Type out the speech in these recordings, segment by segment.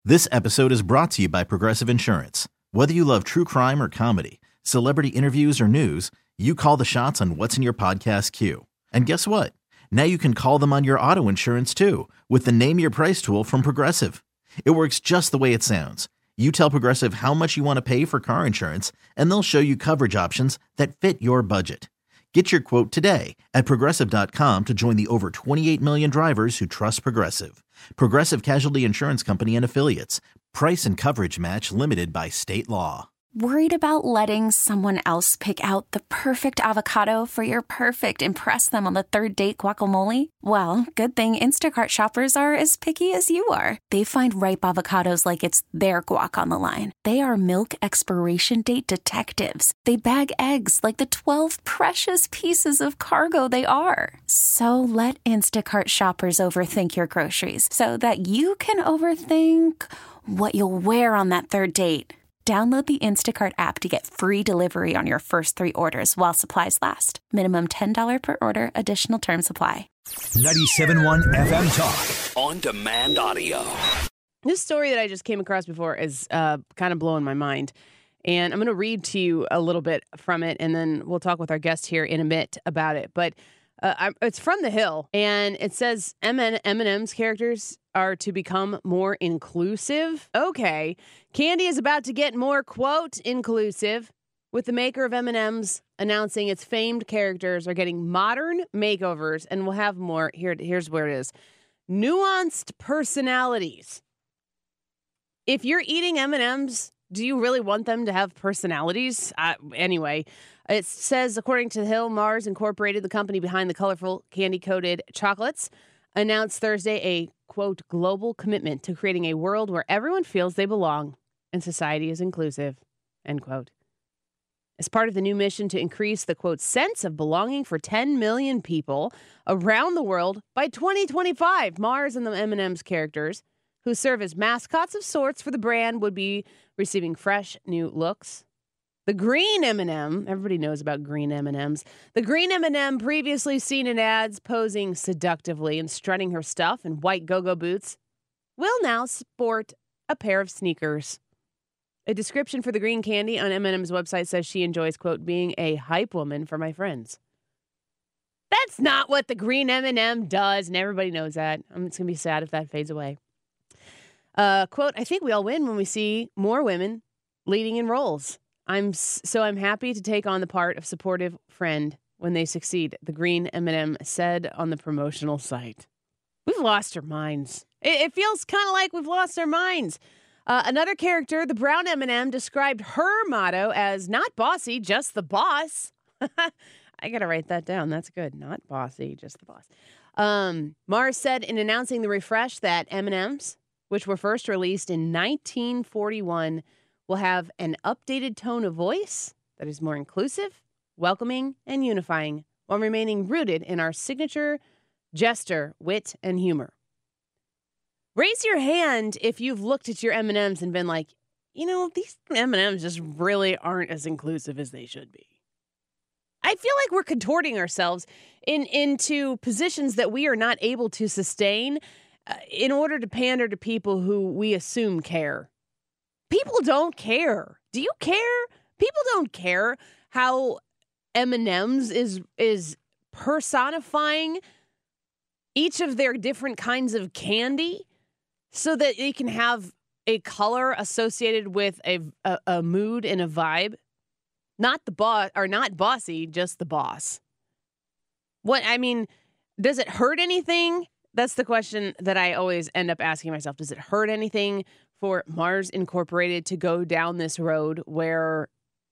This episode is brought to you by Progressive Insurance. Whether you love true crime or comedy, celebrity interviews or news, you call the shots on what's in your podcast queue. And guess what? Now you can call them on your auto insurance too with the Name Your Price tool from Progressive. It works just the way it sounds. You tell Progressive how much you want to pay for car insurance, and they'll show you coverage options that fit your budget. Get your quote today at Progressive.com to join the over 28 million drivers who trust Progressive. Progressive Casualty Insurance Company and Affiliates. Price and coverage match limited by state law. Worried about letting someone else pick out the perfect avocado for your perfect impress them on the third date guacamole? Well, good thing Instacart shoppers are as picky as you are. They find ripe avocados like it's their guac on the line. They are milk expiration date detectives. They bag eggs like the 12 precious pieces of cargo they are. So let Instacart shoppers overthink your groceries so that you can overthink what you'll wear on that third date. Download the Instacart app to get free delivery on your first 3 orders while supplies last. Minimum $10 per order. Additional terms apply. 97.1 FM Talk. On demand audio. This story that I just came across before is kind of blowing my mind. And I'm going to read to you a little bit from it, and then we'll talk with our guest here in a bit about it. But it's from The Hill, and it says M&M's characters are to become more inclusive. Okay. Candy is about to get more, quote, inclusive, with the maker of M&M's announcing its famed characters are getting modern makeovers and will have more. Here's where it is. Nuanced personalities. If you're eating M&M's, do you really want them to have personalities? Anyway, it says, according to The Hill, Mars Incorporated, the company behind the colorful candy-coated chocolates, announced Thursday a, quote, global commitment to creating a world where everyone feels they belong and society is inclusive, end quote. As part of the new mission to increase the, quote, sense of belonging for 10 million people around the world by 2025, Mars and the M&M's characters, who serve as mascots of sorts for the brand, would be receiving fresh new looks. The green M&M, everybody knows about green M&Ms. The green M&M, previously seen in ads posing seductively and strutting her stuff in white go-go boots, will now sport a pair of sneakers. A description for the green candy on M&M's website says she enjoys, quote, being a hype woman for my friends. That's not what the green M&M does, and everybody knows that. It's going to be sad if that fades away. Quote, I think we all win when we see more women leading in roles. I'm happy to take on the part of supportive friend when they succeed, the green M&M said on the promotional site. We've lost our minds. It feels kind of like we've lost our minds. Another character, the brown M&M, described her motto as not bossy, just the boss. I got to write that down. That's good. Not bossy, just the boss. Mars said in announcing the refresh that M&Ms, which were first released in 1941, will have an updated tone of voice that is more inclusive, welcoming, and unifying, while remaining rooted in our signature gesture, wit, and humor. Raise your hand if you've looked at your M&Ms and been like, you know, these M&Ms just really aren't as inclusive as they should be. I feel like we're contorting ourselves into positions that we are not able to sustain in order to pander to people who we assume care. People don't care. Do you care? People don't care how M&M's is personifying each of their different kinds of candy so that they can have a color associated with a mood and a vibe. Not the boss, or not bossy, just the boss. What, I mean, does it hurt anything? That's the question that I always end up asking myself. Does it hurt anything for Mars Incorporated to go down this road where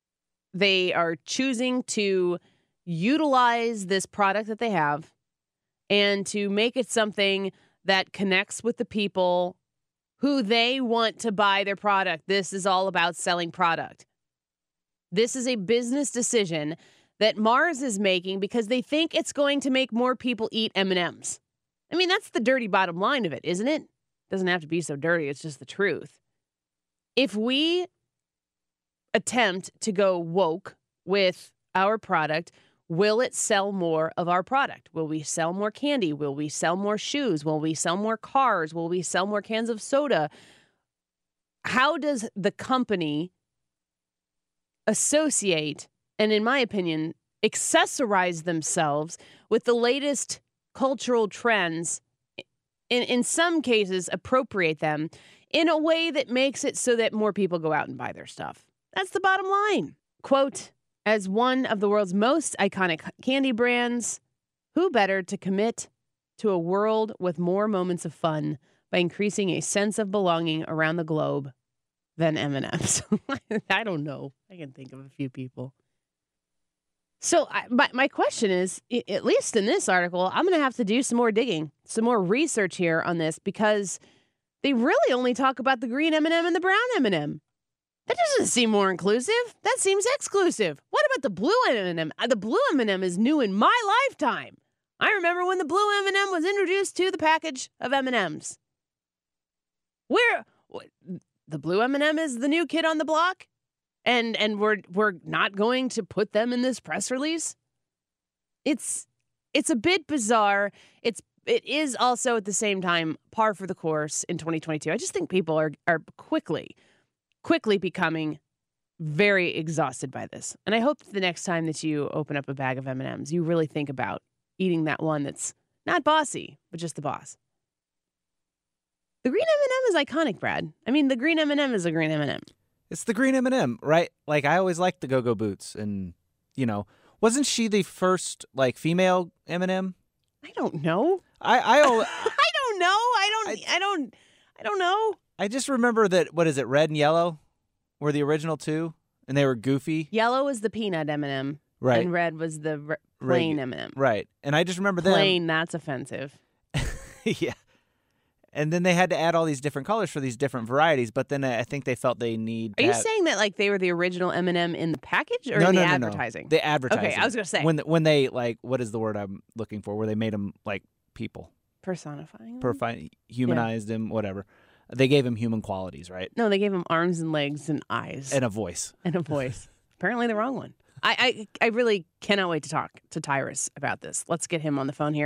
they are choosing to utilize this product that they have and to make it something that connects with the people who they want to buy their product? This is all about selling product. This is a business decision that Mars is making because they think it's going to make more people eat M&Ms. I mean, that's the dirty bottom line of it, isn't it? Doesn't have to be so dirty. It's just the truth. If we attempt to go woke with our product, will it sell more of our product? Will we sell more candy? Will we sell more shoes? Will we sell more cars? Will we sell more cans of soda? how does the company associate and, in my opinion, accessorize themselves with the latest cultural trends, in some cases appropriate them in a way that makes it so that more people go out and buy their stuff? That's the bottom line. Quote, as one of the world's most iconic candy brands, who better to commit to a world with more moments of fun by increasing a sense of belonging around the globe than M&M's? I don't know. I can think of a few people. So my question is, at least in this article, I'm going to have to do some more digging, some more research here on this, because they really only talk about the green M&M and the brown M&M. That doesn't seem more inclusive. That seems exclusive. What about the blue M&M? The blue M&M is new in my lifetime. I remember when the blue M&M was introduced to the package of M&Ms. The blue M&M is the new kid on the block? And we're not going to put them in this press release? It's a bit bizarre. It is also at the same time par for the course in 2022. I just think people are quickly becoming very exhausted by this. And I hope the next time that you open up a bag of M&Ms, you really think about eating that one that's not bossy, but just the boss. The green M&M is iconic, Brad. I mean, the green M&M is a green M&M. It's the green M&M, right? Like, I always liked the Go-Go Boots, and, wasn't she the first, female M&M? I don't know. I don't know. I don't know. I just remember that, what is it, red and yellow were the original two, and they were goofy. Yellow was the peanut M&M, right? And red was the plain M&M, right? And I just remember them. Plain, that's offensive. Yeah. And then they had to add all these different colors for these different varieties, but then I think they felt they need. Are you saying that they were the original M&M in the package or in the advertising? The advertising. Okay, I was gonna say when they what is the word I'm looking for? Where they made them like people, personifying, humanized him, whatever. They gave him human qualities, right? No, they gave him arms and legs and eyes and a voice. Apparently the wrong one. I really cannot wait to talk to Tyrus about this. Let's get him on the phone here.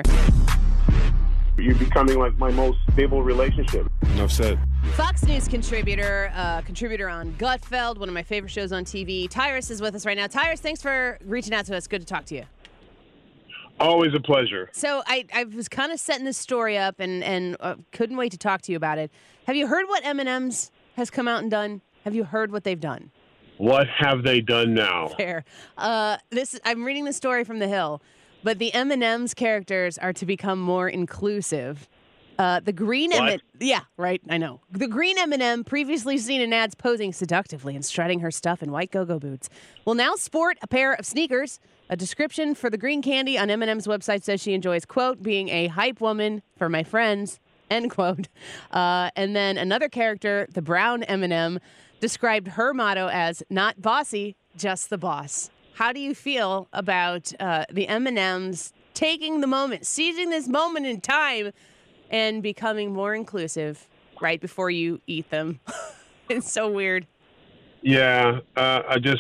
You're becoming like my most stable relationship. Enough said. Fox News contributor on Gutfeld, one of my favorite shows on TV. Tyrus is with us right now. Tyrus, thanks for reaching out to us. Good to talk to you. Always a pleasure. So I was kind of setting this story up and couldn't wait to talk to you about it. Have you heard what M&M's has come out and done? Have you heard what they've done? What have they done now? Fair. I'm reading the story from The Hill. But the M&M's characters are to become more inclusive. The green M&M, yeah, right, I know. The green M&M, previously seen in ads posing seductively and strutting her stuff in white go-go boots, will now sport a pair of sneakers. A description for the green candy on M&M's website says she enjoys, quote, being a hype woman for my friends, end quote. And then another character, the brown M&M, described her motto as not bossy, just the boss. How do you feel about the M&Ms taking the moment, seizing this moment in time, and becoming more inclusive right before you eat them? It's so weird. Yeah, I guess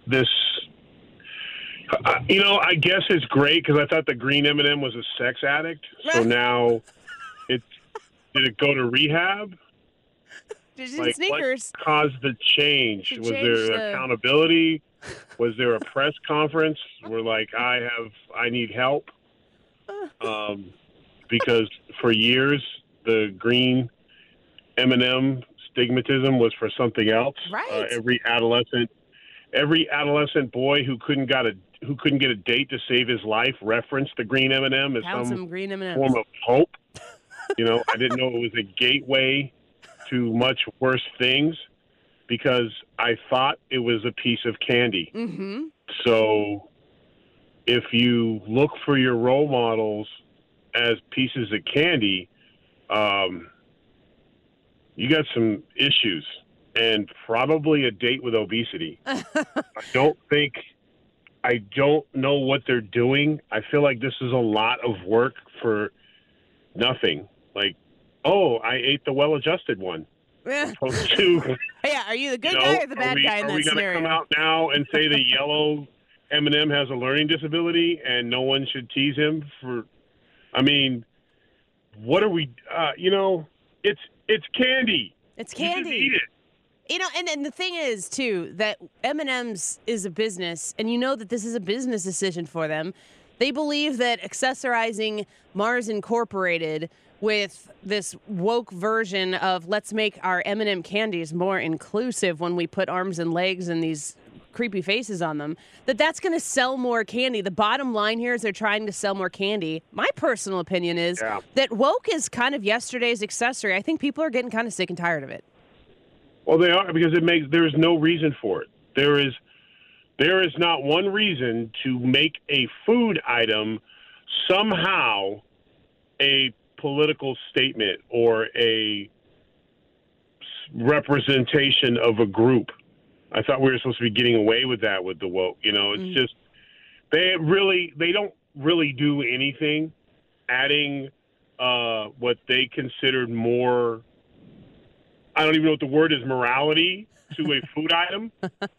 it's great because I thought the green M&M was a sex addict. So now, did it go to rehab? Sneakers. What caused the change? Was there accountability? Was there a press conference where I need help? Because for years the green M&M stigmatism was for something else. Right. Every adolescent boy who couldn't get a date to save his life referenced the green M&M as some green M&Ms. form of hope. I didn't know it was a gateway to much worse things, because I thought it was a piece of candy. Mm-hmm. So if you look for your role models as pieces of candy, you got some issues and probably a date with obesity. I don't know what they're doing. I feel like this is a lot of work for nothing. I ate the well-adjusted one. Yeah. Yeah, are you the good guy or the bad guy in that scenario? Are we going to come out now and say the yellow M&M has a learning disability and no one should tease him for? I mean, what are we? It's candy. It's candy. You just eat it. And the thing is, too, that M&M's is a business, and you know that this is a business decision for them. They believe that accessorizing Mars Incorporated with this woke version of let's make our M&M candies more inclusive when we put arms and legs and these creepy faces on them, that's going to sell more candy. The bottom line here is they're trying to sell more candy. My personal opinion is that woke is kind of yesterday's accessory. I think people are getting kind of sick and tired of it. Well, they are, because there's no reason for it. There is not one reason to make a food item somehow a political statement or a representation of a group. I thought we were supposed to be getting away with that with the woke. It's just they don't really do anything adding what they considered more, I don't even know what the word is, morality to a food item.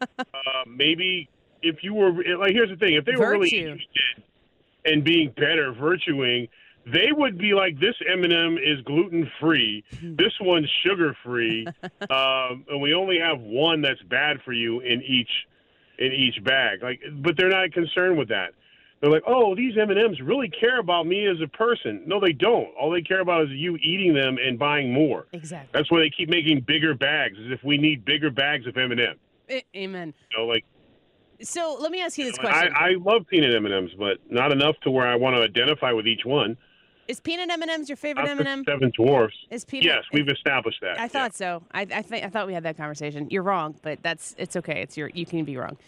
Maybe if you were, here's the thing, if they were really interested in being better, virtuing, they would be like, this M&M is gluten-free, this one's sugar-free, and we only have one that's bad for you in each bag. But they're not concerned with that. They're like, oh, these M&Ms really care about me as a person. No, they don't. All they care about is you eating them and buying more. Exactly. That's why they keep making bigger bags, as if we need bigger bags of M&M. Amen. So let me ask you this question. I love peanut M&Ms, but not enough to where I want to identify with each one. Is peanut M&Ms your favorite M&M? Seven Dwarfs. Yes, we've established that. I thought so. I thought we had that conversation. You're wrong, but it's okay. You can be wrong.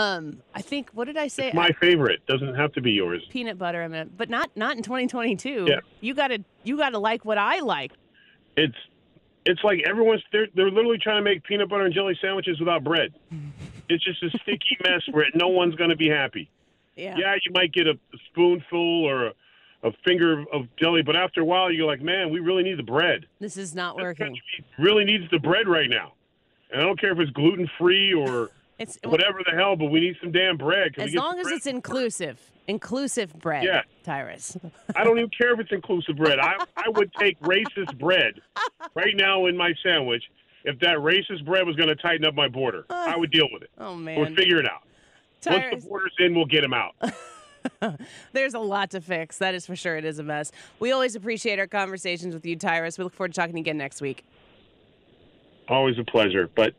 I think, what did I say? It's my favorite. Doesn't have to be yours. Peanut butter M&M, but not in 2022. Yeah. You gotta like what I like. It's like they're literally trying to make peanut butter and jelly sandwiches without bread. It's just a sticky mess where no one's going to be happy. Yeah, you might get a spoonful or a finger of jelly, but after a while you're like, man, we really need the bread. This is not working. This country really needs the bread right now. And I don't care if it's gluten-free or whatever the hell, but we need some damn bread. As long as it's inclusive. Inclusive bread, Tyrus. I don't even care if it's inclusive bread. I would take racist bread right now in my sandwich if that racist bread was going to tighten up my border. I would deal with it. Oh, man. We'll figure it out. Tyrus. Once the border's in, we'll get them out. There's a lot to fix. That is for sure. It is a mess. We always appreciate our conversations with you, Tyrus. We look forward to talking again next week. Always a pleasure. But,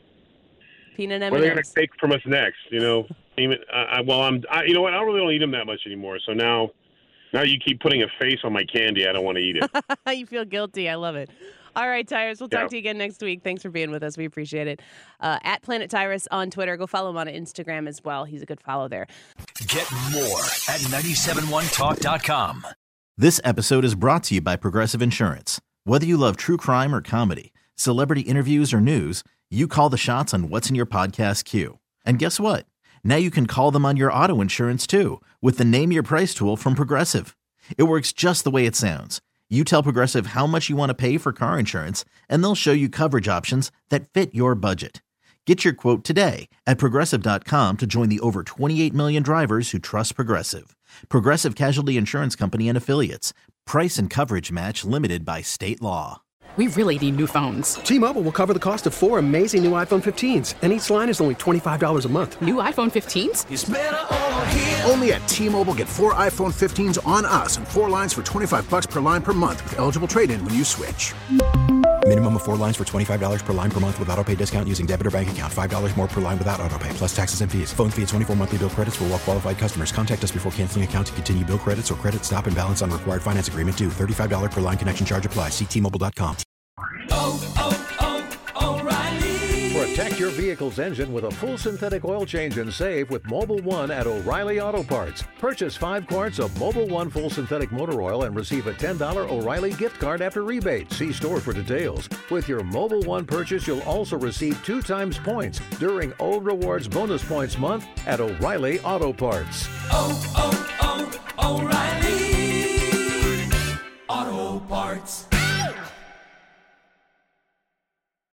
peanut M&Ms. What are they going to take from us next? Even I don't really eat them that much anymore. So now you keep putting a face on my candy. I don't want to eat it. You feel guilty. I love it. All right, Tyrus. We'll talk to you again next week. Thanks for being with us. We appreciate it. At Planet Tyrus on Twitter. Go follow him on Instagram as well. He's a good follow there. Get more at 971talk.com. This episode is brought to you by Progressive Insurance. Whether you love true crime or comedy, celebrity interviews or news, you call the shots on what's in your podcast queue. And guess what? Now you can call them on your auto insurance too with the Name Your Price tool from Progressive. It works just the way it sounds. You tell Progressive how much you want to pay for car insurance, and they'll show you coverage options that fit your budget. Get your quote today at Progressive.com to join the over 28 million drivers who trust Progressive. Progressive Casualty Insurance Company and Affiliates. Price and coverage match limited by state law. We really need new phones. T-Mobile will cover the cost of 4 amazing new iPhone 15s, and each line is only $25 a month. New iPhone 15s? It's better over here. Only at T-Mobile, get 4 iPhone 15s on us and 4 lines for $25 per line per month with eligible trade-in when you switch. Minimum of 4 lines for $25 per line per month with auto-pay discount using debit or bank account. $5 more per line without auto-pay, plus taxes and fees. Phone fee at 24 monthly bill credits for well-qualified customers. Contact us before canceling account to continue bill credits or credit stop and balance on required finance agreement due. $35 per line connection charge applies. See T-Mobile.com. O'Reilly. Protect your vehicle's engine with a full synthetic oil change and save with Mobil 1 at O'Reilly Auto Parts. Purchase 5 quarts of Mobil 1 full synthetic motor oil and receive a $10 O'Reilly gift card after rebate. See store for details. With your Mobil 1 purchase, you'll also receive 2 times points during O Rewards Bonus Points Month at O'Reilly Auto Parts. O'Reilly.